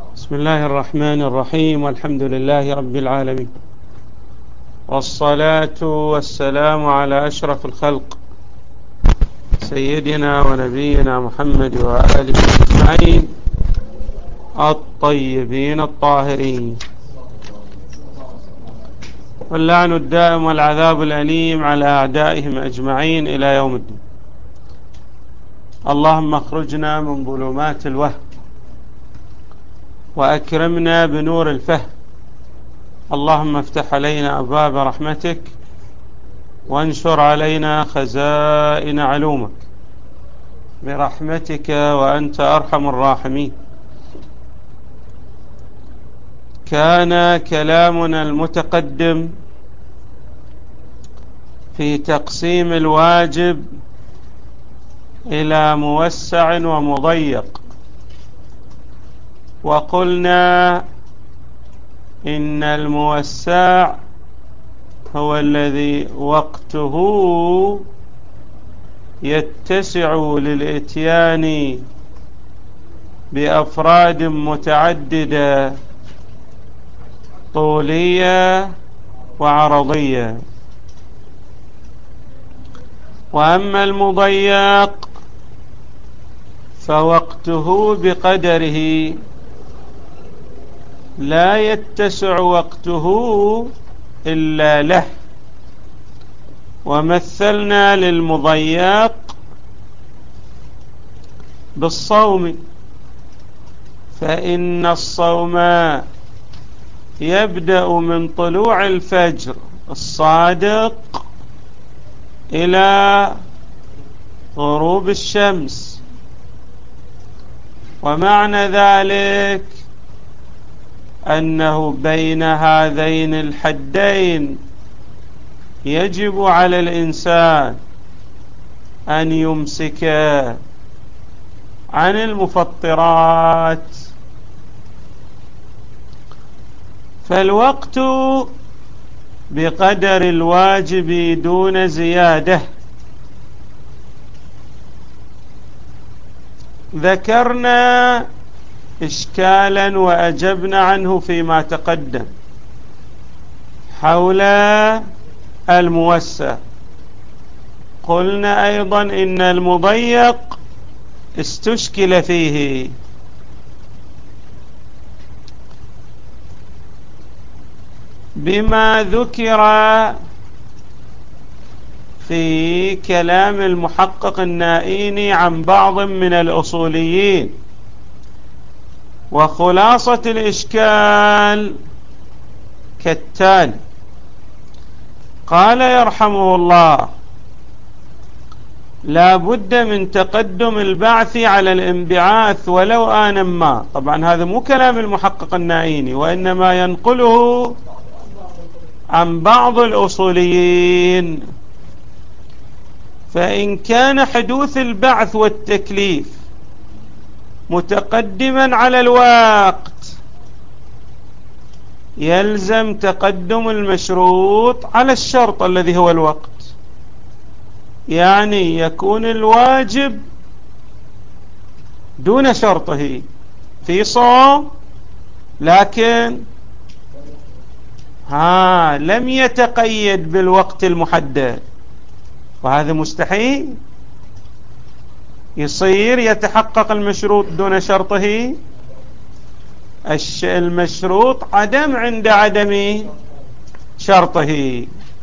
بسم الله الرحمن الرحيم، والحمد لله رب العالمين، والصلاة والسلام على أشرف الخلق سيدنا ونبينا محمد وآله أجمعين الطيبين الطاهرين، واللعن الدائم والعذاب الأليم على أعدائهم أجمعين إلى يوم الدين. اللهم اخرجنا من ظلمات الوهم وأكرمنا بنور الفهم. اللهم افتح علينا أبواب رحمتك وانشر علينا خزائن علومك برحمتك وأنت أرحم الراحمين. كان كلامنا المتقدم في تقسيم الواجب إلى موسع ومضيق، وقلنا إن الموسع هو الذي وقته يتسع للإتيان بأفراد متعددة طولية وعرضية، وأما المضيق فوقته بقدره لا يتسع وقته إلا له. ومثلنا للمضيق بالصوم، فإن الصوم يبدأ من طلوع الفجر الصادق إلى غروب الشمس، ومعنى ذلك أنه بين هذين الحدين يجب على الإنسان أن يمسك عن المفطرات. فالوقت بقدر الواجب دون زيادة. ذكرنا إشكالا وأجبنا عنه فيما تقدم حول الموسع. قلنا أيضا إن المضيق استشكل فيه، بما ذكر في كلام المحقق النائيني عن بعض من الأصوليين. وخلاصة الإشكال كالتالي: قال يرحمه الله: لا بد من تقدم البعث على الانبعاث ولو آنا ما. طبعا هذا مو كلام المحقق النائيني، وإنما ينقله عن بعض الأصوليين. فإن كان حدوث البعث والتكليف متقدما على الوقت يلزم تقدم المشروط على الشرط الذي هو الوقت، يعني يكون الواجب دون شرطه في صوم، لكن لم يتقيد بالوقت المحدد، وهذا مستحيل. يصير يتحقق المشروط دون شرطه. المشروط عدم عند عدم شرطه.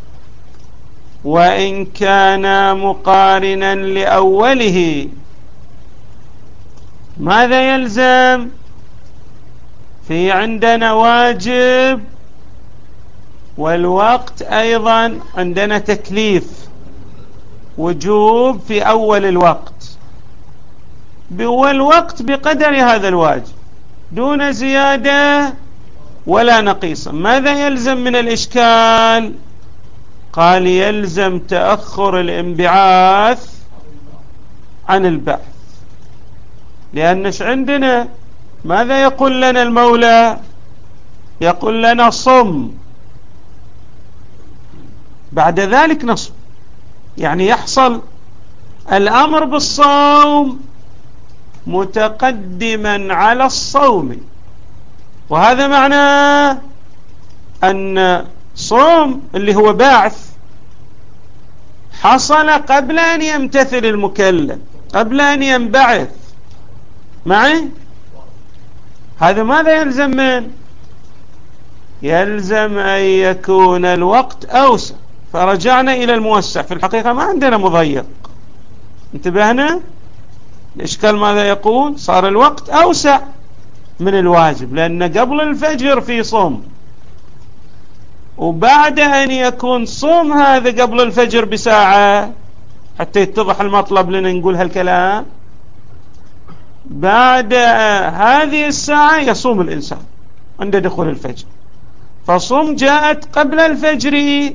وإن كان مقارنا لأوله ماذا يلزم؟ في عندنا واجب، والوقت أيضا عندنا تكليف، وجوب في أول الوقت، والوقت بقدر هذا الواجب دون زيادة ولا نقيص. ماذا يلزم من الإشكال؟ قال: يلزم تأخر الانبعاث عن البعث. لأنش عندنا ماذا يقول لنا المولى؟ يقول لنا صم، بعد ذلك نصم، يعني يحصل الأمر بالصوم متقدما على الصوم، وهذا معناه أن صوم اللي هو بعث حصل قبل أن يمتثل المكلف، قبل أن ينبعث معي. هذا ماذا يلزم من؟ يلزم أن يكون الوقت أوسع. فرجعنا إلى الموسع، في الحقيقة ما عندنا مضيق. انتبهنا؟ الإشكال ماذا يقول؟ صار الوقت أوسع من الواجب، لأن قبل الفجر في صوم، وبعد أن يكون صوم هذا قبل الفجر بساعة، حتى يتضح المطلب لنا نقول هالكلام، بعد هذه الساعة يصوم الإنسان عند دخول الفجر. فصوم جاءت قبل الفجر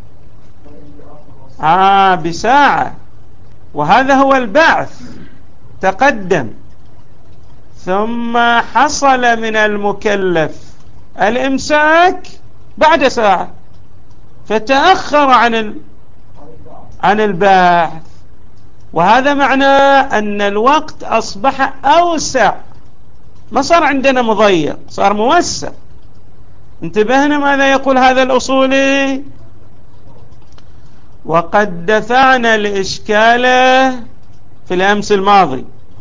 بساعة، وهذا هو البعث، تقدم. ثم حصل من المكلف الإمساك بعد ساعة، فتأخر عن البعث. وهذا معناه أن الوقت أصبح أوسع، ما صار عندنا مضيق، صار موسع. انتبهنا ماذا يقول هذا الأصولي؟ وقد دفعنا الإشكال في الأمس الماضي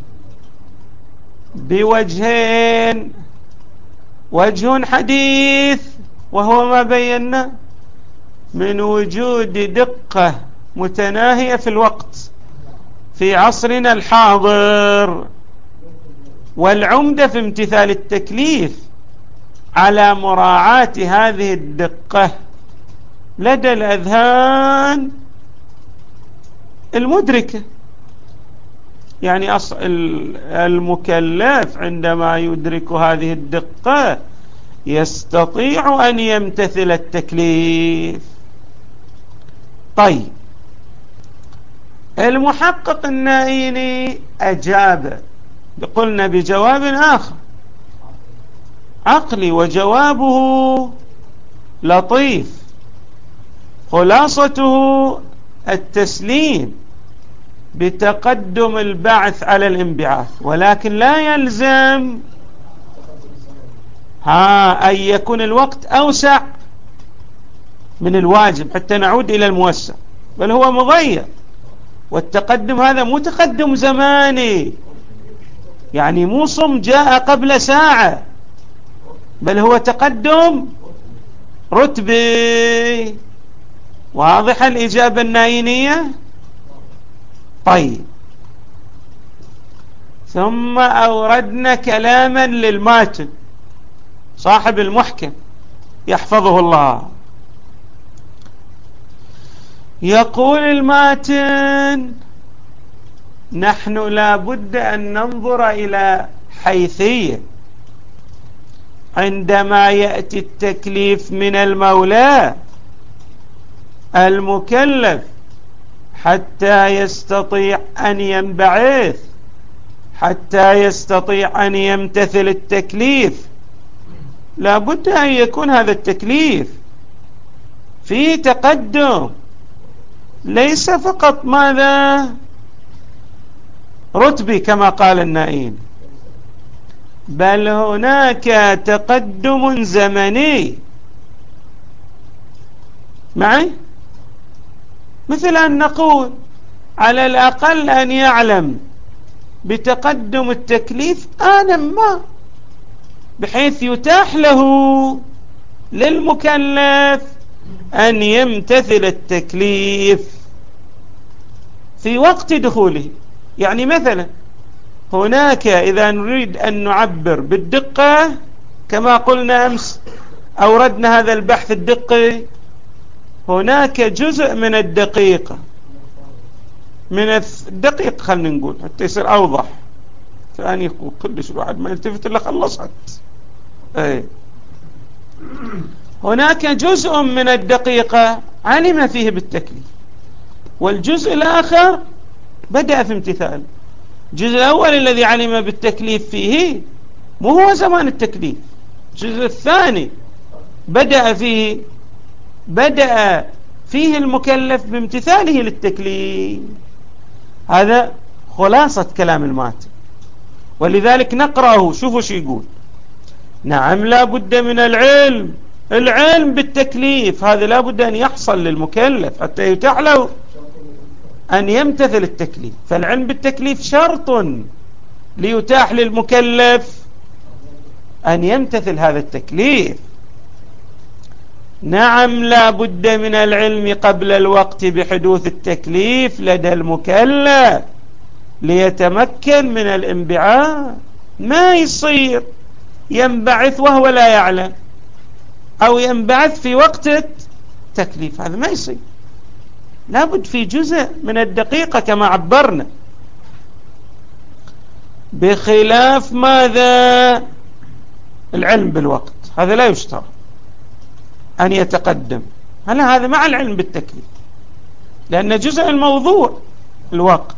بوجهين. وجه حديث وهو ما بينا من وجود دقة متناهية في الوقت في عصرنا الحاضر، والعمدة في امتثال التكليف على مراعاة هذه الدقة لدى الأذهان المدركة. يعني المكلف عندما يدرك هذه الدقة يستطيع أن يمتثل التكليف. طيب، المحقق النائيني أجاب، قلنا بجواب آخر عقلي، وجوابه لطيف، خلاصته التسليم بتقدم البعث على الانبعاث، ولكن لا يلزم أن يكون الوقت أوسع من الواجب حتى نعود إلى الموسع، بل هو مضيق. والتقدم هذا مو تقدم زماني، يعني مو صم جاء قبل ساعة، بل هو تقدم رتبي. واضحة الإجابة النائينية؟ طيب، ثم أوردنا كلاما للماتن صاحب المحكم يحفظه الله. يقول الماتن: نحن لا بد أن ننظر إلى حيثية عندما يأتي التكليف من المولى المكلف حتى يستطيع أن ينبعث، حتى يستطيع أن يمتثل التكليف. لا بد أن يكون هذا التكليف فيه تقدم، ليس فقط ماذا رتبي كما قال النائين، بل هناك تقدم زمني معي. مثل أن نقول على الأقل أن يعلم بتقدم التكليف آنا ما، بحيث يتاح له للمكلف أن يمتثل التكليف في وقت دخوله. يعني مثلا هناك، إذا نريد أن نعبر بالدقة كما قلنا أمس أوردنا هذا البحث الدقي، هناك جزء من الدقيقة، خلنا نقول حتى يصير أوضح، ثاني كلش الواحد ما يلتفت إلا خلصت. هناك جزء من الدقيقة علم فيه بالتكليف، والجزء الآخر بدأ في امتثال. الجزء الأول الذي علم بالتكليف فيه مو هو زمان التكليف، الجزء الثاني بدأ فيه المكلف بامتثاله للتكليف. هذا خلاصة كلام الماتن، ولذلك نقرأه. شوفوا شو يقول: نعم لا بد من العلم بالتكليف، هذا لا بد أن يحصل للمكلف حتى يتاح له أن يمتثل التكليف، فالعلم بالتكليف شرط ليتاح للمكلف أن يمتثل هذا التكليف. نعم لا بد من العلم قبل الوقت بحدوث التكليف لدى المكلف ليتمكن من الانبعاث. ما يصير ينبعث وهو لا يعلم، أو ينبعث في وقت التكليف، هذا ما يصير، لابد في جزء من الدقيقة كما عبرنا، بخلاف ماذا؟ العلم بالوقت، هذا لا يشترط أن يتقدم، هذا مع العلم بالتكليف، لأن جزء الموضوع الوقت،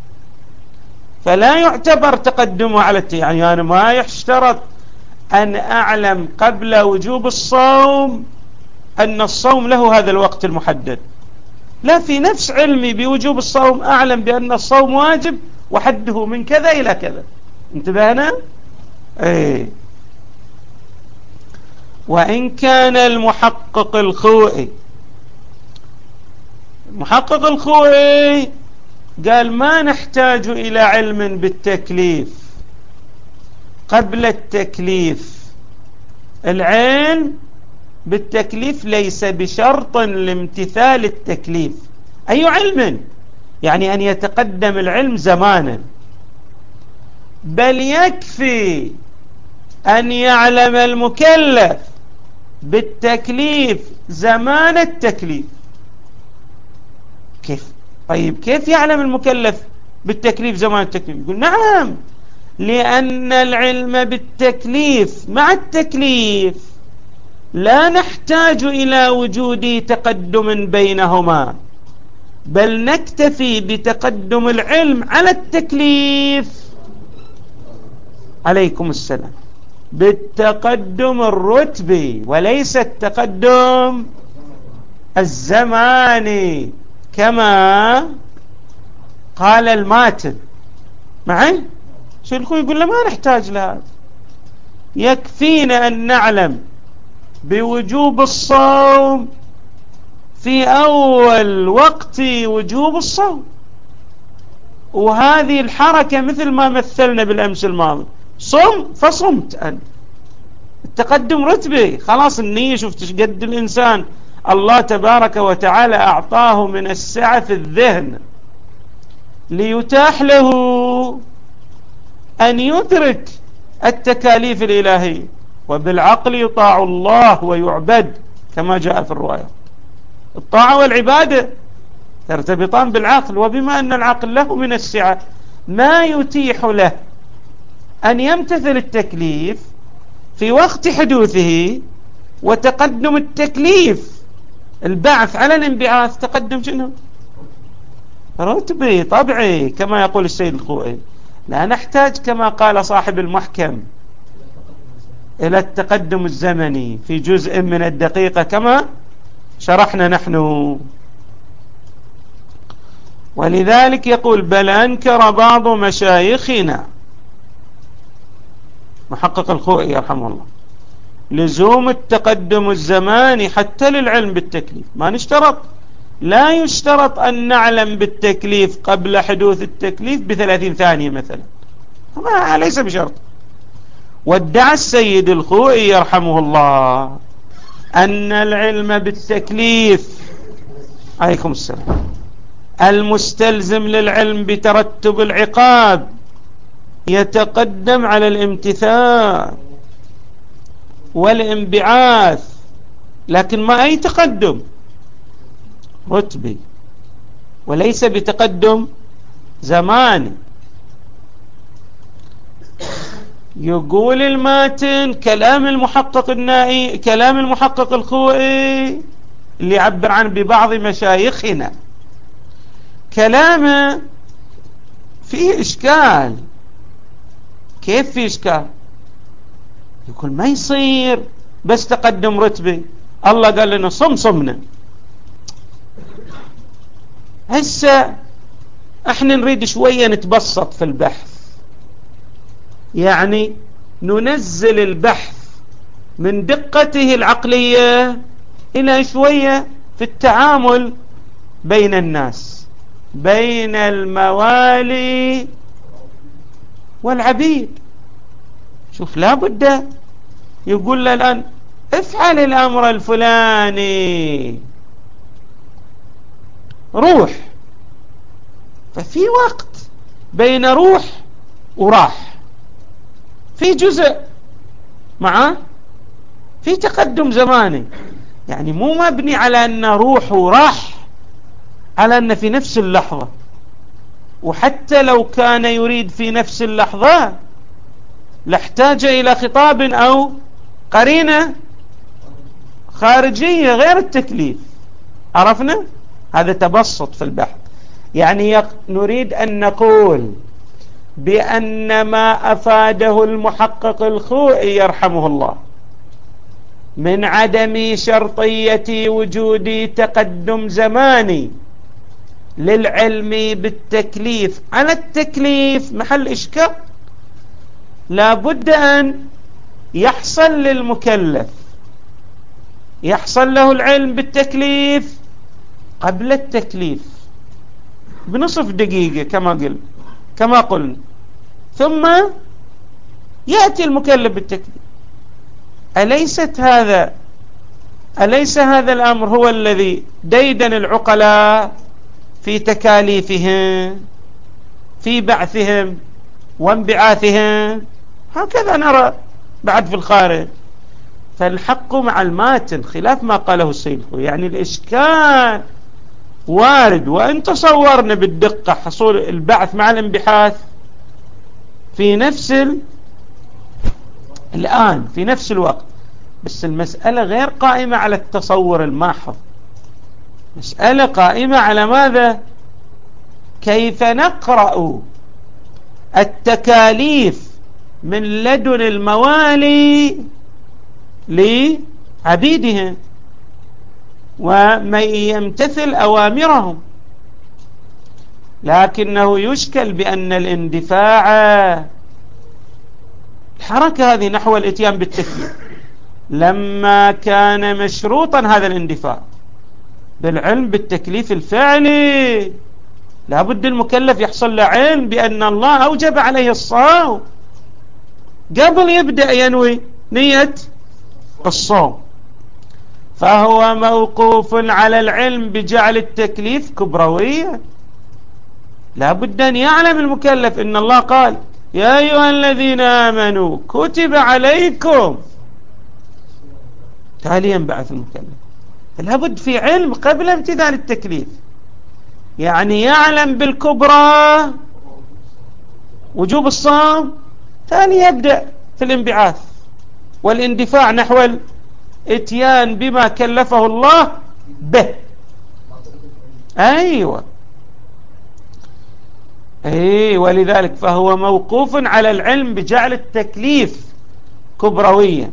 فلا يعتبر تقدمه على يعني أنا ما يشترط أن أعلم قبل وجوب الصوم أن الصوم له هذا الوقت المحدد، لا، في نفس علمي بوجوب الصوم أعلم بأن الصوم واجب وحده من كذا إلى كذا. انتبهنا؟ ايه. وإن كان المحقق الخوئي قال ما نحتاج إلى علم بالتكليف قبل التكليف، العلم بالتكليف ليس بشرط لامتثال التكليف. أي علم؟ يعني أن يتقدم العلم زمانا، بل يكفي أن يعلم المكلف بالتكليف زمان التكليف. كيف؟ طيب كيف يعلم المكلف بالتكليف زمان التكليف؟ يقول نعم، لأن العلم بالتكليف مع التكليف لا نحتاج إلى وجود تقدم بينهما، بل نكتفي بتقدم العلم على التكليف، عليكم السلام، بالتقدم الرتبي وليس التقدم الزماني، كما قال الماتن. معي؟ شو يقول له ما نحتاج لهذا، يكفينا أن نعلم بوجوب الصوم في أول وقت وجوب الصوم، وهذه الحركة مثل ما مثلنا بالأمس الماضي، صم فصمت أنت، التقدم رتبي، خلاص النية. شفت ايش قد الإنسان الله تبارك وتعالى أعطاه من السعة في الذهن ليتاح له أن يدرك التكاليف الإلهية، وبالعقل يطاع الله ويعبد كما جاء في الرواية. الطاعة والعبادة ترتبطان بالعقل، وبما أن العقل له من السعة ما يتيح له أن يمتثل التكليف في وقت حدوثه، وتقدم التكليف البعث على الانبعاث تقدم شنو؟ رتبي طبعي، كما يقول السيد الخوئي. لا نحتاج كما قال صاحب المحكم إلى التقدم الزمني في جزء من الدقيقة كما شرحنا نحن. ولذلك يقول بل أنكر بعض مشايخنا، محقق الخوئي يرحمه الله، لزوم التقدم الزماني حتى للعلم بالتكليف، ما نشترط، لا يشترط أن نعلم بالتكليف قبل حدوث التكليف ب30 ثانية مثلا، ليس بشرط. وادعى السيد الخوئي يرحمه الله أن العلم بالتكليف، عليكم السلام، المستلزم للعلم بترتب العقاب يتقدم على الامتثال والانبعاث، لكن ما أي تقدم رتبي، وليس بتقدم زماني. يقول الماتن كلام المحقق النائي، كلام المحقق الخوئي اللي يعبر عنه ببعض مشايخنا، كلامه فيه إشكال. كيف فيه إشكال؟ يقول ما يصير بس تقدم رتبي، الله قال لنا صمنا، هسه احنا نريد شوية نتبسط في البحث، يعني ننزل البحث من دقته العقلية إلى شوية في التعامل بين الناس، بين الموالي والعبيد. شوف، لا بد يقول له الآن افعل الأمر الفلاني، روح. ففي وقت بين روح وراح، في جزء معه، في تقدم زماني، يعني مو مبني على أن روح وراح، على أن في نفس اللحظة. وحتى لو كان يريد في نفس اللحظة لاحتاج إلى خطاب أو قرينة خارجية غير التكليف. عرفنا؟ هذا تبسط في البحث. يعني نريد أن نقول بأن ما أفاده المحقق الخوئي يرحمه الله من عدم شرطية وجود تقدم زماني للعلم بالتكليف على التكليف محل إشكال. لا بد أن يحصل للمكلف، يحصل له العلم بالتكليف قبل التكليف بنصف دقيقة كما قلنا، ثم يأتي المكلف بالتكليف. أليس هذا الأمر هو الذي ديدن العقلاء في تكاليفهم، في بعثهم وانبعاثهم؟ هكذا نرى بعد في الخارج. فالحق مع الماتن خلاف ما قاله السيد الخوئي. يعني الإشكال وارد، وإن تصورنا بالدقة حصول البعث مع الانبحاث في الآن في نفس الوقت، بس المسألة غير قائمة على التصور الماحظ، مسألة قائمة على ماذا؟ كيف نقرأ التكاليف من لدن الموالي لعبيدهم ومن يمتثل أوامرهم. لكنه يشكل بأن الاندفاع، الحركة هذه نحو الاتيان بالتكليف، لما كان مشروطا هذا الاندفاع بالعلم بالتكليف الفعلي، لابد المكلف يحصل له علم بأن الله أوجب عليه الصوم قبل يبدأ ينوي نية الصوم. فهو موقوف على العلم بجعل التكليف كبروية. لابد أن يعلم المكلف إن الله قال يا أيها الذين آمنوا كتب عليكم، تالي ينبعث المكلف. لابد في علم قبل امتثال التكليف، يعني يعلم بالكبرى وجوب الصوم، ثاني يبدأ في الانبعاث والاندفاع نحو الاتيان بما كلفه الله به. أيوة، ولذلك فهو موقوف على العلم بجعل التكليف كبرويا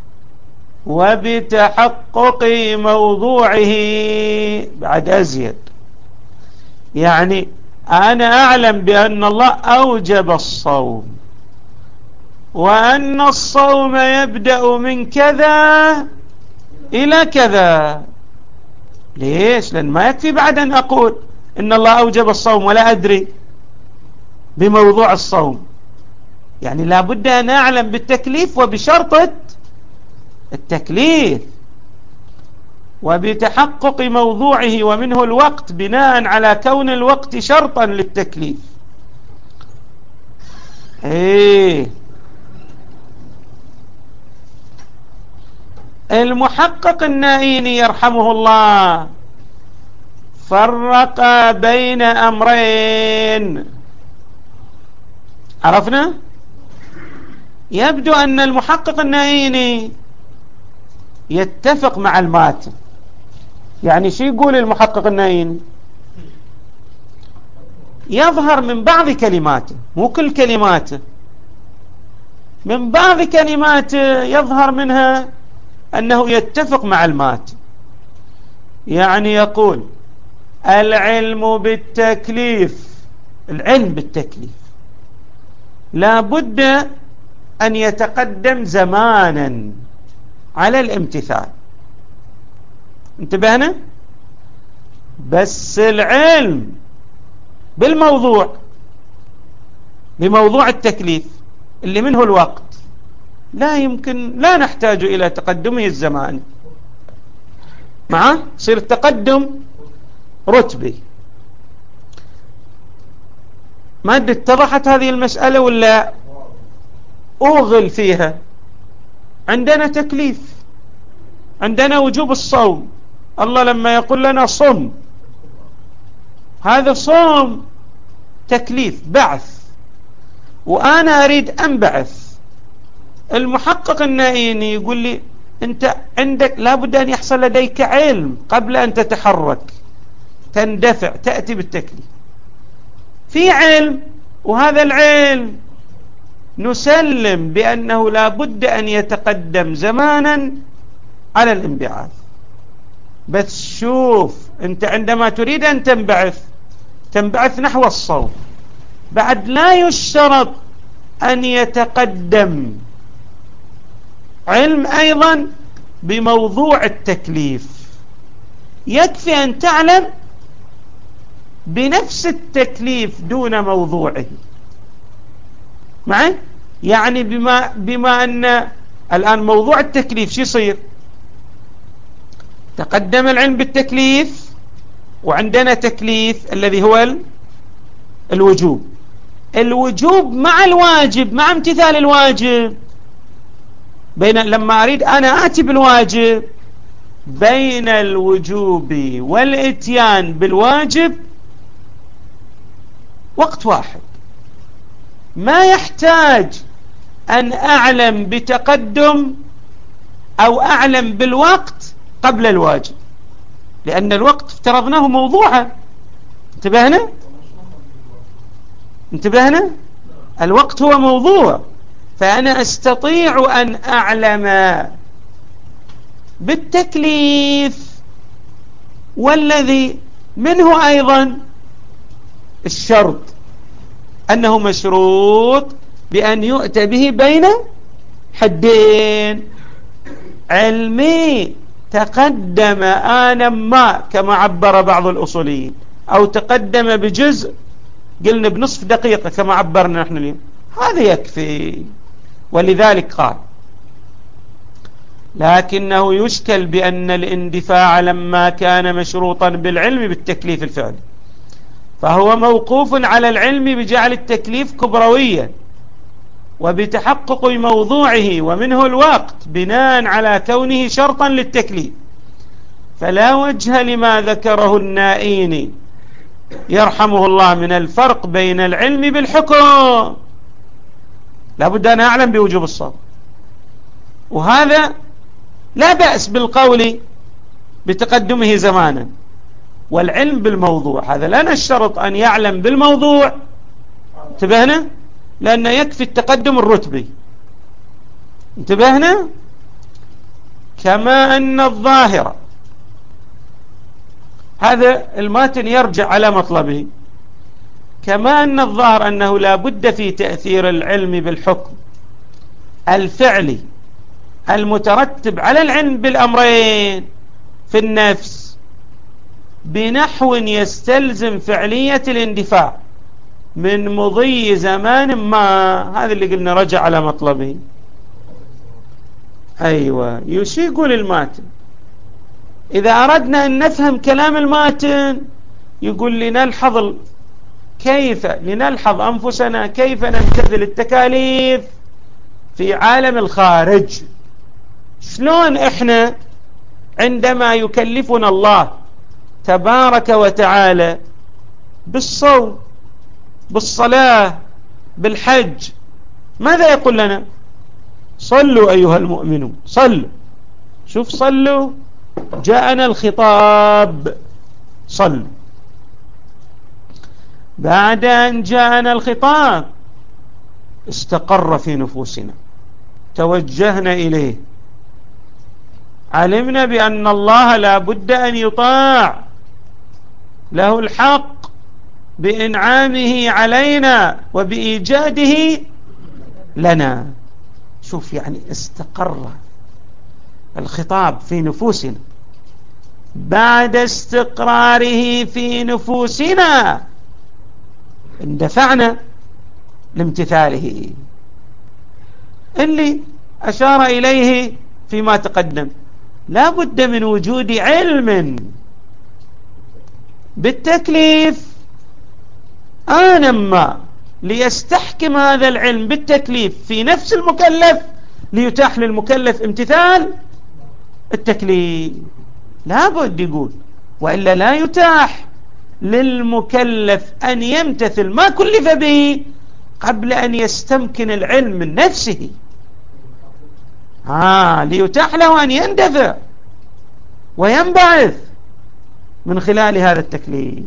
وبتحقق موضوعه بعد أزيد. يعني أنا أعلم بأن الله أوجب الصوم، وأن الصوم يبدأ من كذا إلى كذا. ليش؟ لأن ما يكفي بعد أن أقول إن الله أوجب الصوم ولا أدري بموضوع الصوم. يعني لابد أن أعلم بالتكليف وبشرطة التكليف وبتحقق موضوعه ومنه الوقت، بناء على كون الوقت شرطا للتكليف. المحقق النائيني يرحمه الله فرق بين أمرين. عرفنا؟ يبدو أن المحقق النائيني يتفق مع الماتن. يعني شو يقول المحقق النائيني؟ يظهر من بعض كلماته، مو كل كلماته، من بعض كلماته يظهر منها أنه يتفق مع الماتن. يعني يقول العلم بالتكليف لا بد أن يتقدم زمانا على الامتثال. انتبهنا؟ بس العلم بالموضوع، بموضوع التكليف اللي منه الوقت، لا يمكن، لا نحتاج إلى تقدمه الزماني، يصير التقدم رتبي. ما أدري اتضحت هذه المسألة ولا أوغل فيها؟ عندنا تكليف، عندنا وجوب الصوم، الله لما يقول لنا صم، هذا صوم تكليف بعث، وأنا أريد أنبعث. المحقق النائيني يقول لي أنت عندك لابد أن يحصل لديك علم قبل أن تتحرك تندفع تأتي بالتكليف. في علم، وهذا العلم نسلم بأنه لابد أن يتقدم زمانا على الانبعاث. بس شوف، أنت عندما تريد أن تنبعث نحو الصوم، بعد لا يشترط أن يتقدم علم أيضا بموضوع التكليف، يكفي أن تعلم بنفس التكليف دون موضوعه. معي؟ يعني بما أن الآن موضوع التكليف شو يصير؟ تقدم العلم بالتكليف، وعندنا تكليف الذي هو الوجوب مع الواجب، مع امتثال الواجب. لما أريد أنا آتي بالواجب، بين الوجوب والإتيان بالواجب وقت واحد، ما يحتاج أن أعلم بتقدم أو أعلم بالوقت قبل الواجب، لأن الوقت افترضناه موضوعا. انتبهنا؟ الوقت هو موضوع، فأنا أستطيع أن أعلم بالتكليف، والذي منه أيضا الشرط أنه مشروط بأن يؤتى به بين حدين. علمي تقدم آنا ما كما عبر بعض الأصوليين، أو تقدم بجزء، قلنا بنصف دقيقة كما عبرنا نحن اليوم، هذا يكفي. ولذلك قال: لكنه يشكل بأن الاندفاع لما كان مشروطا بالعلم بالتكليف الفعلي، فهو موقوف على العلم بجعل التكليف كبرويا وبتحقق موضوعه ومنه الوقت بناء على كونه شرطا للتكليف، فلا وجه لما ذكره النائيني يرحمه الله من الفرق بين العلم بالحكم. لابد أن أعلم بوجوب الصوم، وهذا لا بأس بالقول بتقدمه زمانا، والعلم بالموضوع هذا لا نشترط أن يعلم بالموضوع. انتبهنا؟ لأن يكفي التقدم الرتبي. انتبهنا؟ كما أن الظاهر، هذا الماتن يرجع على مطلبه، كما أن الظاهر أنه لا بد في تأثير العلم بالحكم الفعلي المترتب على العلم بالأمرين في النفس بنحو يستلزم فعلية الاندفاع من مضي زمان ما. هذا اللي قلنا رجع على مطلبه. أيوة، يقول الماتن إذا أردنا أن نفهم كلام الماتن، يقول لنلحظ أنفسنا كيف نمتثل التكاليف في عالم الخارج. شلون إحنا عندما يكلفنا الله تبارك وتعالى بالصوم، بالصلاة، بالحج، ماذا يقول لنا؟ صلوا أيها المؤمنون، صلوا. شوف، صلوا، جاءنا الخطاب، صلوا. بعد أن جاءنا الخطاب استقر في نفوسنا، توجهنا إليه، علمنا بأن الله لا بد أن يطاع، له الحق بإنعامه علينا وبإيجاده لنا. شوف، يعني استقر الخطاب في نفوسنا بعد استقراره في نفوسنا اندفعنا لامتثاله، اللي أشار إليه فيما تقدم. لا بد من وجود علم بالتكليف آنما ليستحكم هذا العلم بالتكليف في نفس المكلف ليتاح للمكلف امتثال التكليف. لا بد يقول، وإلا لا يتاح للمكلف أن يمتثل ما كلف به قبل أن يستمكن العلم من نفسه، ليتاح له أن يندفع وينبعث من خلال هذا التكليف.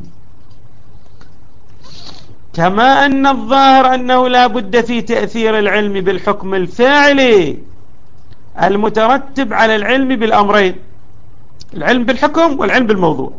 كما أن الظاهر أنه لا بد في تأثير العلم بالحكم الفعلي المترتب على العلم بالأمرين، العلم بالحكم والعلم بالموضوع،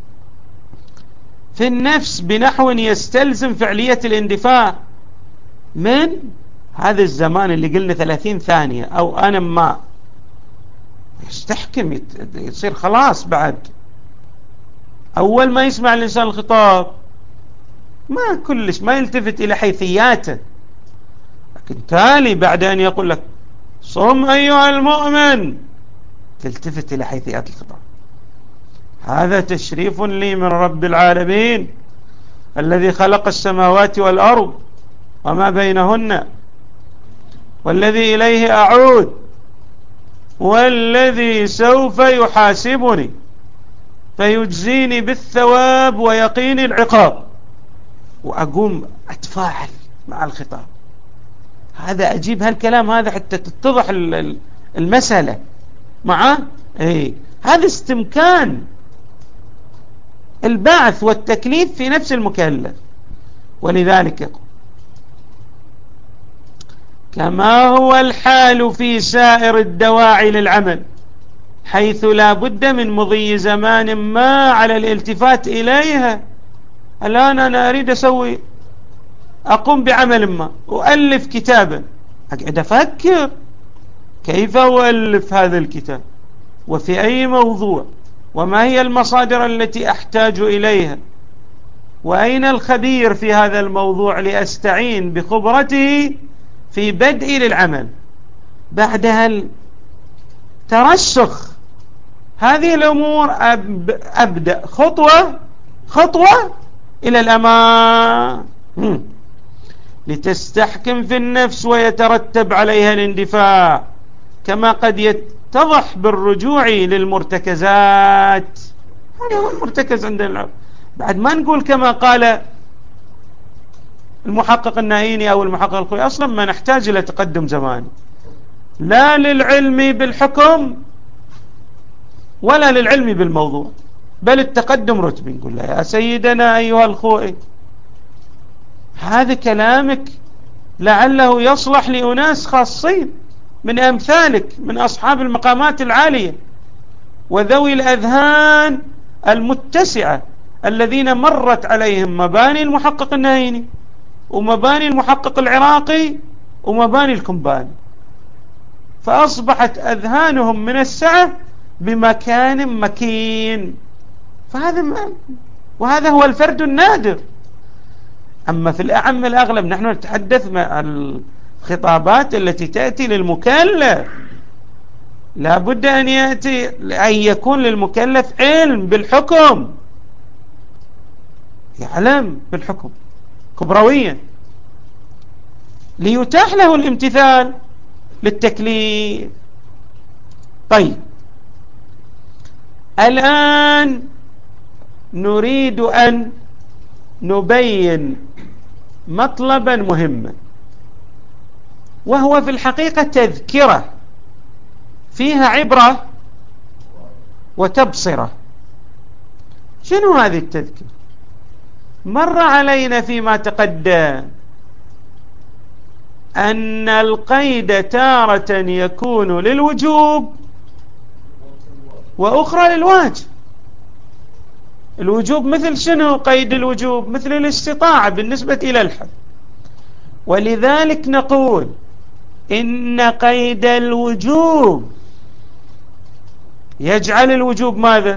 في النفس بنحو يستلزم فعلية الاندفاع من هذا الزمان اللي قلنا 30 ثانية أو أنا ما يستحكم، يصير خلاص بعد أول ما يسمع الإنسان الخطاب ما كلش ما يلتفت إلى حيثياته، لكن تالي بعد أن يقول لك صم أيها المؤمن تلتفت إلى حيثيات الخطاب. هذا تشريف لي من رب العالمين الذي خلق السماوات والأرض وما بينهن، والذي إليه أعود، والذي سوف يحاسبني فيجزيني بالثواب ويقيني العقاب، وأقوم أتفاعل مع الخطاب. هذا أجيب هالكلام هذا حتى تتضح المسألة معه. هذا استمكان البعث والتكليف في نفس المكلف. ولذلك يقول كما هو الحال في سائر الدواعي للعمل، حيث لا بد من مضي زمان ما على الالتفات إليها. الآن أنا أريد أقوم بعمل ما، أؤلف كتابا، أقعد أفكر كيف أؤلف هذا الكتاب وفي أي موضوع، وما هي المصادر التي أحتاج إليها، وأين الخبير في هذا الموضوع لأستعين بخبرته في بدء للعمل. بعدها الترسخ هذه الأمور أبدأ خطوة خطوة إلى الأمام لتستحكم في النفس ويترتب عليها الاندفاع، كما قد يتضح بالرجوع للمرتكزات. هذا هو المرتكز عند العلم. بعد ما نقول كما قال المحقق النائيني أو المحقق الخوي، أصلا ما نحتاج إلى تقدم زماني لا للعلم بالحكم ولا للعلم بالموضوع، بل التقدم رتبي. نقول له يا سيدنا أيها الخوي، هذا كلامك لعله يصلح لأناس خاصين من أمثالك من أصحاب المقامات العالية وذوي الأذهان المتسعة الذين مرت عليهم مباني المحقق النائيني ومباني المحقق العراقي ومباني الكمباني، فأصبحت أذهانهم من السعة بمكان مكين. وهذا هو الفرد النادر. أما في الأعم الأغلب نحن نتحدث مع الخطابات التي تأتي للمكلف، لا بد أن يكون للمكلف علم بالحكم، يعلم بالحكم كبرويا ليتاح له الامتثال للتكليف. طيب، الآن نريد أن نبين مطلبا مهما، وهو في الحقيقة تذكرة فيها عبرة وتبصرة. شنو هذه التذكرة؟ مر علينا فيما تقدم أن القيد تارة يكون للوجوب وأخرى للواجب. الوجوب مثل شنو؟ قيد الوجوب مثل الاستطاعة بالنسبة إلى الحد. ولذلك نقول إن قيد الوجوب يجعل الوجوب ماذا؟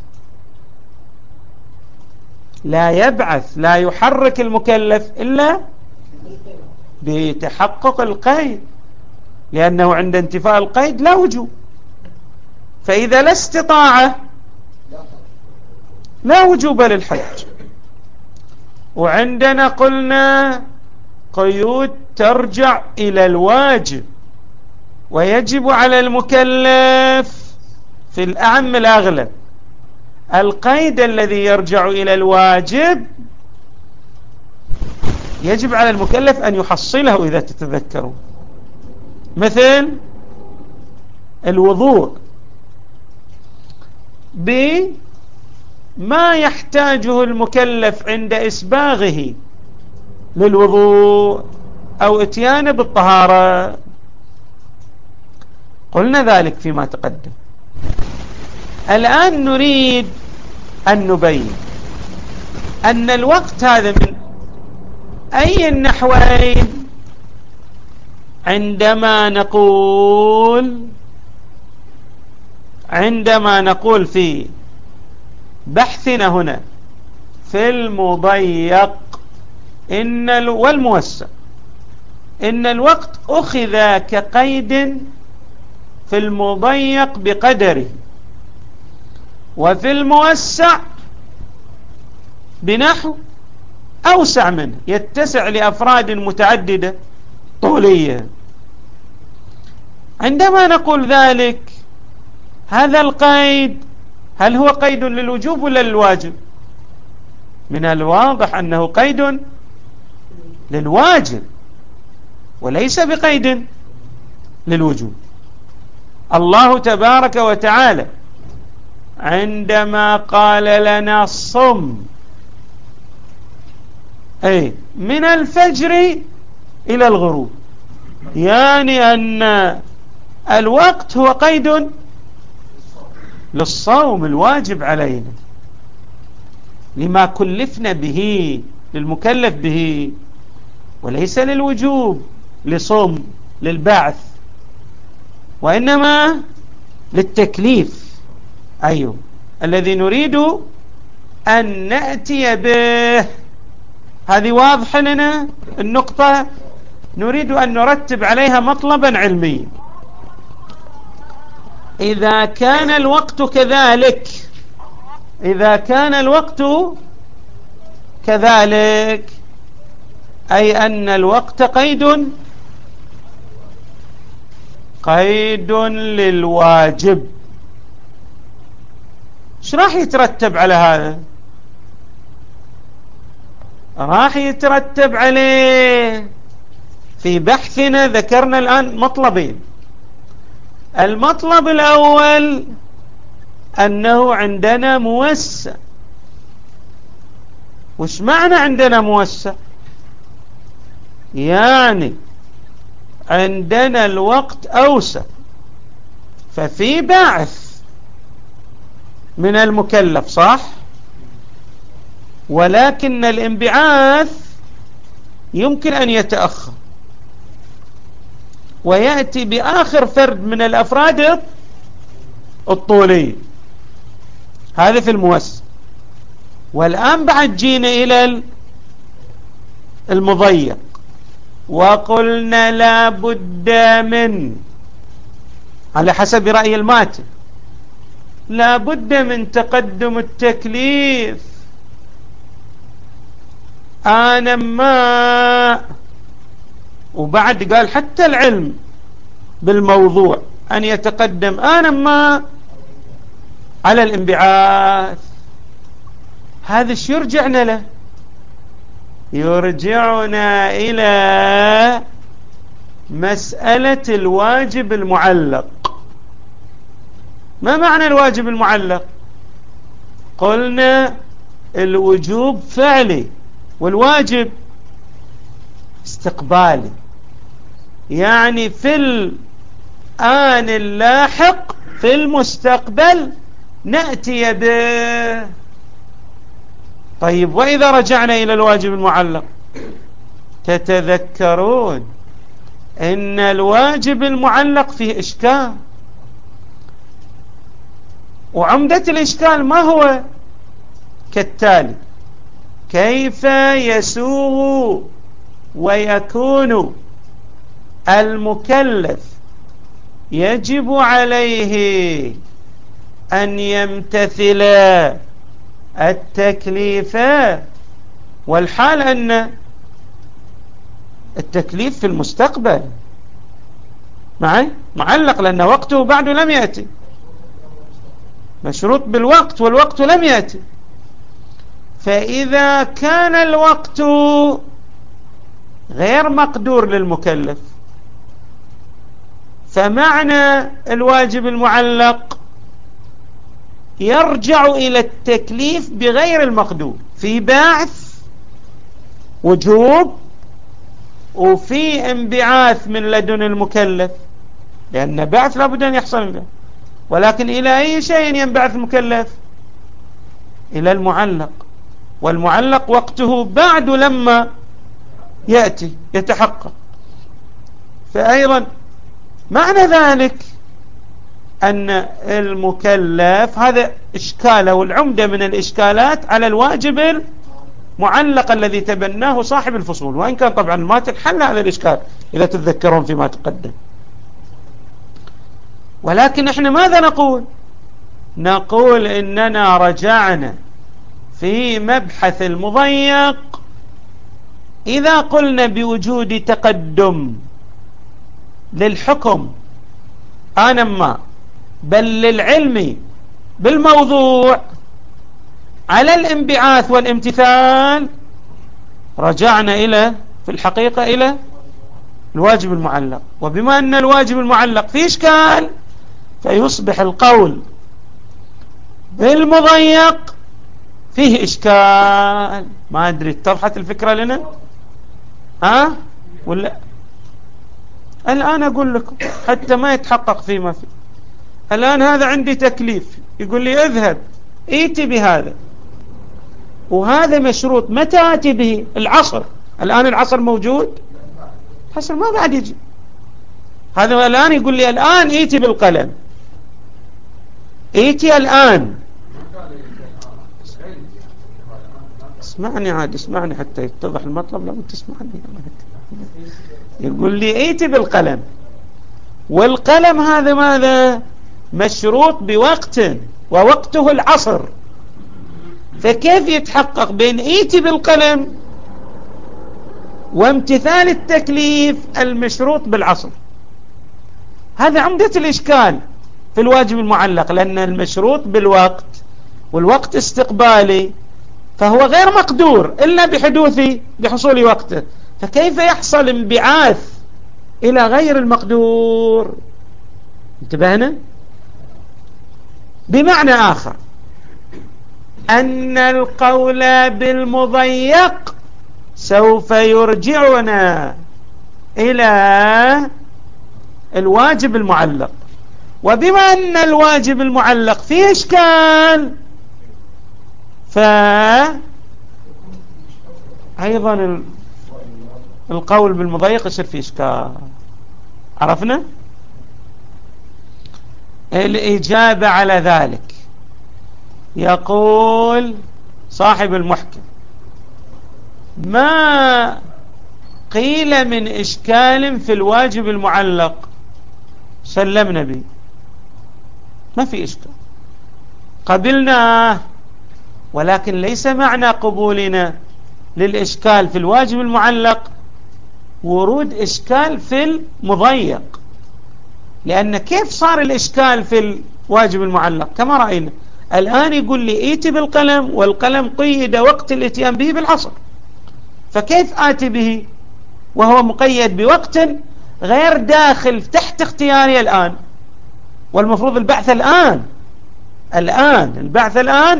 لا يبعث، لا يحرك المكلف إلا بتحقق القيد، لأنه عند انتفاء القيد لا وجوب. فإذا لا استطاعة لا وجوب للحج. وعندنا قلنا قيود ترجع إلى الواجب، ويجب على المكلف في الأعم الأغلب القيد الذي يرجع إلى الواجب يجب على المكلف أن يحصله إذا تتذكروا، مثل الوضوء بما يحتاجه المكلف عند إسباغه للوضوء أو اتيانه بالطهارة، قلنا ذلك فيما تقدم. الآن نريد أن نبين أن الوقت هذا من أي النحوين عندما نقول في بحثنا هنا في المضيق والموسع إن الوقت أخذ كقيد في المضيق بقدره، وفي الموسع بنحو أوسع منه يتسع لأفراد متعددة طولية. عندما نقول ذلك هذا القيد هل هو قيد للوجوب ولا للواجب؟ من الواضح أنه قيد للواجب وليس بقيد للوجوب. الله تبارك وتعالى عندما قال لنا صم من الفجر إلى الغروب، يعني أن الوقت هو قيد للصوم الواجب علينا لما كلفنا به للمكلف به، وليس للوجوب لصوم للبعث، وإنما للتكليف الذي نريد أن نأتي به. هذه واضحة لنا النقطة، نريد أن نرتب عليها مطلبا علميا. إذا كان الوقت كذلك أي أن الوقت قيد للواجب، ايش راح يترتب على هذا؟ راح يترتب عليه في بحثنا ذكرنا الآن مطلبين. المطلب الأول أنه عندنا موسع. وش معنى عندنا موسع؟ يعني عندنا الوقت أوسع، ففي بعث من المكلف صح، ولكن الانبعاث يمكن أن يتأخر ويأتي بآخر فرد من الأفراد الطولية، هذا في الموسع. والآن بعد جينا إلى المضيق وقلنا لا بد من، على حسب رأي الماتن، لا بد من تقدم التكليف آنا ما، وبعد قال حتى العلم بالموضوع أن يتقدم آنا ما على الانبعاث. هذا ايش يرجعنا له؟ يرجعنا إلى مسألة الواجب المعلق. ما معنى الواجب المعلق؟ قلنا الوجوب فعلي والواجب استقبالي، يعني في الآن اللاحق في المستقبل نأتي به. طيب وإذا رجعنا إلى الواجب المعلق تتذكرون إن الواجب المعلق فيه إشكال. وعمدة الإشكال ما هو؟ كالتالي: كيف يسوغ ويكون المكلف يجب عليه أن يمتثل التكليف والحال أن التكليف في المستقبل معي معلق، لأن وقته بعد لم يأتي، مشروط بالوقت والوقت لم يأتي. فإذا كان الوقت غير مقدور للمكلف، فمعنى الواجب المعلق يرجع إلى التكليف بغير المقدور، في بعث وجوب وفي انبعاث من لدن المكلف، لأن بعث لابد أن يحصل منه. ولكن إلى أي شيء ينبعث المكلف؟ إلى المعلق، والمعلق وقته بعد لما يأتي يتحقق. فأيضا معنى ذلك أن المكلف، هذا إشكاله والعمدة من الإشكالات على الواجب المعلق الذي تبناه صاحب الفصول، وإن كان طبعا ما تنحل هذا الإشكال إذا تتذكرون فيما تقدم. ولكن احنا ماذا نقول؟ نقول إننا رجعنا في مبحث المضيق إذا قلنا بوجود تقدم للحكم آنا ما بل للعلم بالموضوع على الانبعاث والامتثال، رجعنا إلى في الحقيقة إلى الواجب المعلق. وبما أن الواجب المعلق فيه إشكال، فيصبح القول بالمضيق فيه إشكال. ما أدري اتضحت الفكرة لنا ولا؟ الآن أقول لكم حتى ما يتحقق فيما فيه. الآن هذا عندي تكليف، يقول لي اذهب ائتي بهذا، وهذا مشروط. متى آتي به؟ العصر. الآن العصر موجود؟ العصر ما بعد يجي. هذا الآن يقول لي الآن ائتي بالقلم، ائتي الآن. اسمعني عاد، اسمعني حتى يتضح المطلب. لو تسمعني يقول لي ائتي بالقلم، والقلم هذا ماذا؟ مشروط بوقت، ووقته العصر. فكيف يتحقق بين ائتي بالقلم وامتثال التكليف المشروط بالعصر؟ هذا عمدة الإشكال في الواجب المعلق، لأن المشروط بالوقت والوقت استقبالي، فهو غير مقدور إلا بحصول وقته. فكيف يحصل انبعاث إلى غير المقدور؟ انتبهنا؟ بمعنى آخر، أن القول بالمضيق سوف يرجعنا إلى الواجب المعلق، وبما أن الواجب المعلق فيه إشكال، فأيضا القول بالمضيق يصير فيه إشكال. عرفنا؟ الإجابة على ذلك يقول صاحب المحكم: ما قيل من إشكال في الواجب المعلق سلمنا به، ما في إشكال، قبلناه. ولكن ليس معنى قبولنا للإشكال في الواجب المعلق ورود إشكال في المضيق، لأن كيف صار الإشكال في الواجب المعلق؟ كما رأينا الآن يقول لي ائتي بالقلم، والقلم قيد وقت الاتيان به بالعصر، فكيف آتي به وهو مقيد بوقت غير داخل تحت اختياري الآن؟ والمفروض البعث الآن البعث الآن،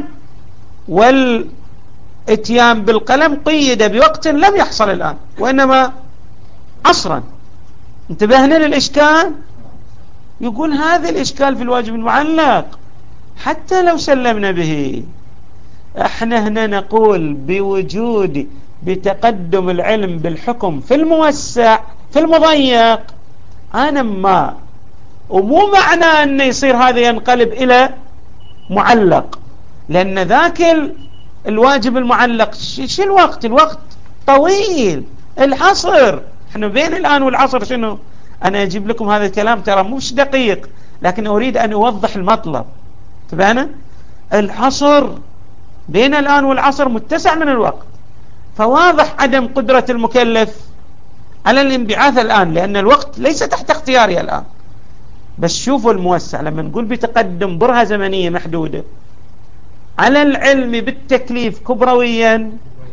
والاتيان بالقلم قيد بوقت لم يحصل الآن وإنما عصرا. انتبهنا للإشكال؟ يقول هذا الإشكال في الواجب المعلق حتى لو سلمنا به، احنا هنا نقول بوجود بتقدم العلم بالحكم في الموسع في المضيق أنا ما، ومو معنى أن يصير هذا ينقلب إلى معلق، لأن ذاك الواجب المعلق شو الوقت طويل، العصر، احنا بين الآن والعصر شنو؟ أنا أجيب لكم هذا الكلام ترى مش دقيق، لكن أريد أن أوضح المطلب. تبعنا العصر، بين الآن والعصر متسع من الوقت، فواضح عدم قدرة المكلف على الانبعاث الآن، لأن الوقت ليس تحت اختياري الآن. بس شوفوا الموسع، لما نقول بتقدم برهة زمنية محدودة على العلم بالتكليف كبرويا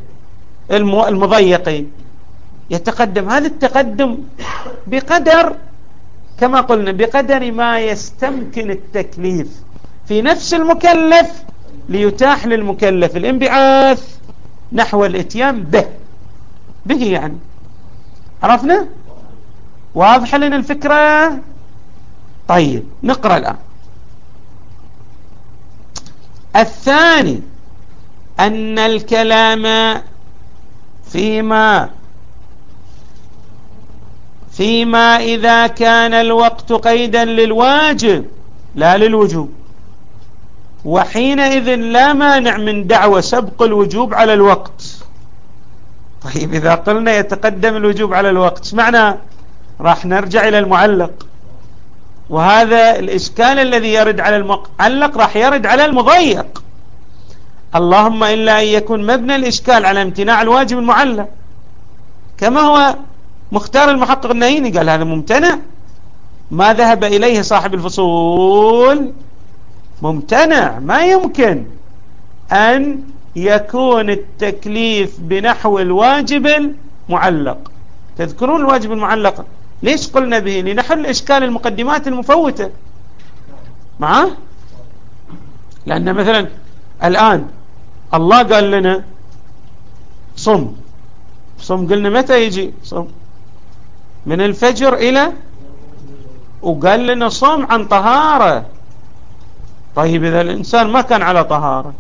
المضيق يتقدم، هذا التقدم بقدر، كما قلنا، بقدر ما يستمكن التكليف في نفس المكلف ليتاح للمكلف الانبعاث نحو الاتيان به يعني. عرفنا؟ واضح لنا الفكرة؟ طيب نقرأ الآن. الثاني أن الكلام فيما إذا كان الوقت قيدا للواجب لا للوجوب، وحينئذ لا مانع من دعوى سبق الوجوب على الوقت. طيب إذا قلنا يتقدم الوجوب على الوقت، ايش معنى؟ راح نرجع إلى المعلق، وهذا الإشكال الذي يرد على المعلق راح يرد على المضيق، اللهم إلا أن يكون مبنى الإشكال على امتناع الواجب المعلق، كما هو مختار المحقق النهيني قال هذا ممتنع، ما ذهب إليه صاحب الفصول ممتنع، ما يمكن أن يكون التكليف بنحو الواجب المعلق. تذكرون الواجب المعلق ليش قلنا به؟ لنحل إشكال المقدمات المفوتة معه، لأن مثلا الآن الله قال لنا صم، قلنا متى يجي صم؟ من الفجر إلى، وقال لنا صم عن طهارة. طيب إذا الإنسان ما كان على طهارة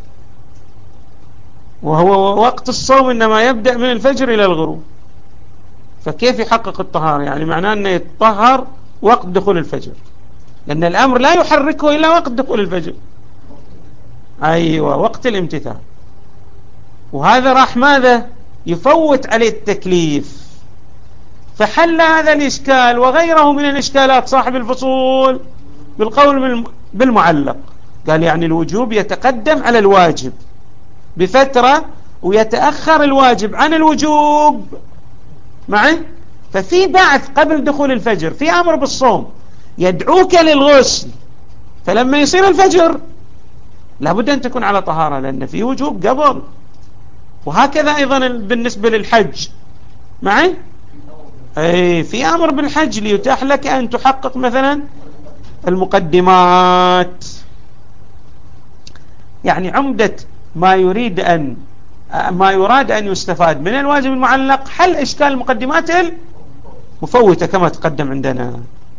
وهو وقت الصوم إنما يبدأ من الفجر إلى الغروب، فكيف يحقق الطهارة؟ يعني معناه أنه يتطهر وقت دخول الفجر، لأن الأمر لا يحركه إلا وقت دخول الفجر، أيوة وقت الامتثال، وهذا راح ماذا؟ يفوت عليه التكليف. فحل هذا الإشكال وغيره من الإشكالات صاحب الفصول بالقول بالمعلق، قال يعني الوجوب يتقدم على الواجب بفترة ويتأخر الواجب عن الوجوب معه. ففي بعث قبل دخول الفجر، في أمر بالصوم يدعوك للغسل، فلما يصير الفجر لابد أن تكون على طهارة لأن في وجوب قبل. وهكذا أيضا بالنسبة للحج معي، أي في أمر بالحج ليتاح لك أن تحقق مثلا المقدمات. يعني عمدة ما يراد أن يستفاد من الواجب المعلق حل إشكال المقدمات المفوتة كما تقدم عندنا.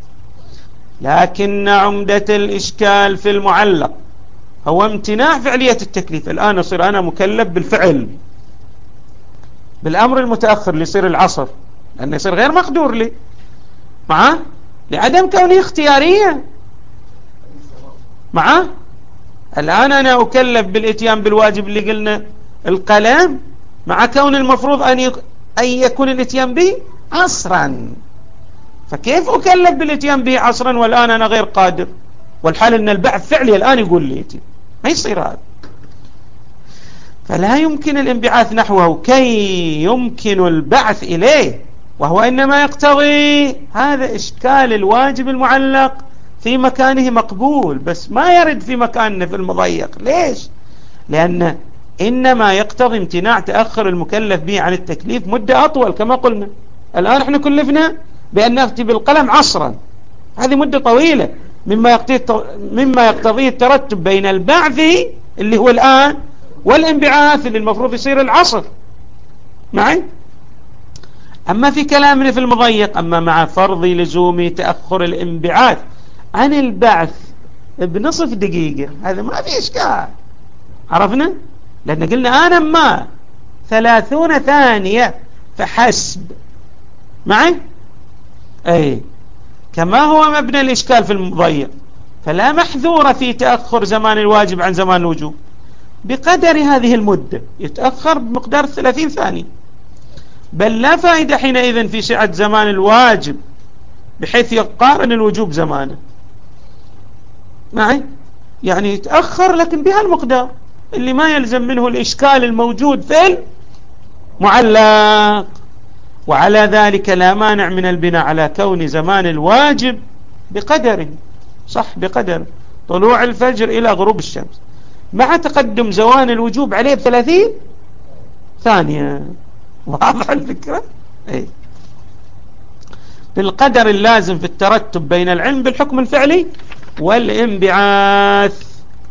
لكن عمدة الإشكال في المعلق هو امتناع فعلية التكليف. الآن أصير أنا مكلف بالفعل بالأمر المتأخر اللي يصير العصر، لأنه يصير غير مقدور لي معه لعدم كونه اختيارية معه. الآن أنا أكلف بالإتيان بالواجب اللي قلنا القلم، مع كون المفروض أن يكون الإتيان به عصرا، فكيف أكلف بالإتيان به عصرا والآن أنا غير قادر، والحال أن البعث فعلي الآن يقول لي ما يصير هذا. فلا يمكن الانبعاث نحوه كي يمكن البعث إليه، وهو إنما يقتضي هذا إشكال الواجب المعلق في مكانه مقبول، بس ما يرد في مكاننا في المضيق. ليش؟ لأن إنما يقتضي امتناع تأخر المكلف به عن التكليف مدة أطول. كما قلنا الآن احنا كلفنا بأن نأتي بالقلم عصرا، هذه مدة طويلة مما يقتضيه الترتب بين البعث اللي هو الآن والانبعاث اللي المفروض يصير العصر معي. أما في كلامنا في المضيق، أما مع فرض لزوم تأخر الانبعاث عن البعث بنصف دقيقة، هذا ما في إشكال. عرفنا؟ لأن قلنا أنا ما 30 ثانية فحسب معي. أي كما هو مبنى الإشكال في المضيق، فلا محذور في تأخر زمان الواجب عن زمان الوجوب، بقدر هذه المدة يتأخر بمقدار 30 ثانية. بل لا فائدة حينئذ في سعة زمان الواجب بحيث يقارن الوجوب زمانه معي، يعني يتأخر لكن بها المقدار اللي ما يلزم منه الإشكال الموجود في المعلق. وعلى ذلك لا مانع من البناء على كون زمان الواجب بقدره، صح، بقدر طلوع الفجر إلى غروب الشمس، مع تقدم زوال الوجوب عليه ب30 ثانية. واضح الفكرة؟ أي. بالقدر اللازم في الترتب بين العلم بالحكم الفعلي والانبعاث.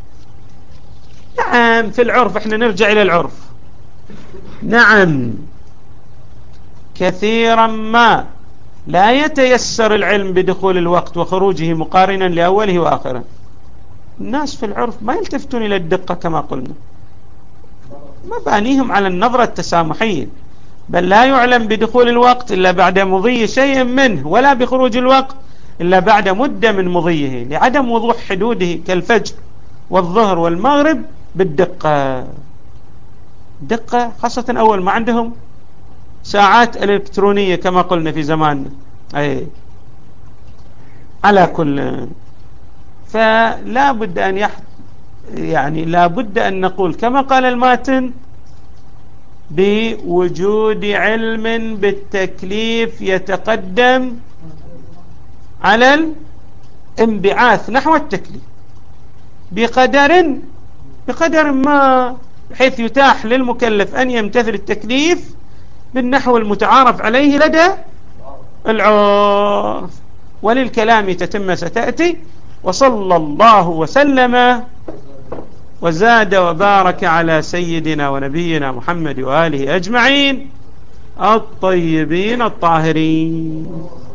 نعم في العرف، احنا نرجع إلى العرف، نعم كثيرا ما لا يتيسر العلم بدخول الوقت وخروجه مقارنا لأوله وآخره. الناس في العرف ما يلتفتون إلى الدقة كما قلنا، مبانيهم على النظرة التسامحية، بل لا يعلم بدخول الوقت إلا بعد مضي شيء منه، ولا بخروج الوقت إلا بعد مدة من مضيه، لعدم وضوح حدوده كالفجر والظهر والمغرب بالدقة. دقة خاصة أول ما عندهم ساعات إلكترونية كما قلنا في زماننا. أي على كل، فلا بد أن يعني لا بد أن نقول كما قال الماتن بوجود علم بالتكليف يتقدم على الانبعاث نحو التكليف بقدر ما، بحيث يتاح للمكلف أن يمتثل التكليف بالنحو المتعارف عليه لدى العرف. وللكلام تتم ستأتي. وصلى الله وسلم وزاد وبارك على سيدنا ونبينا محمد وآله أجمعين الطيبين الطاهرين.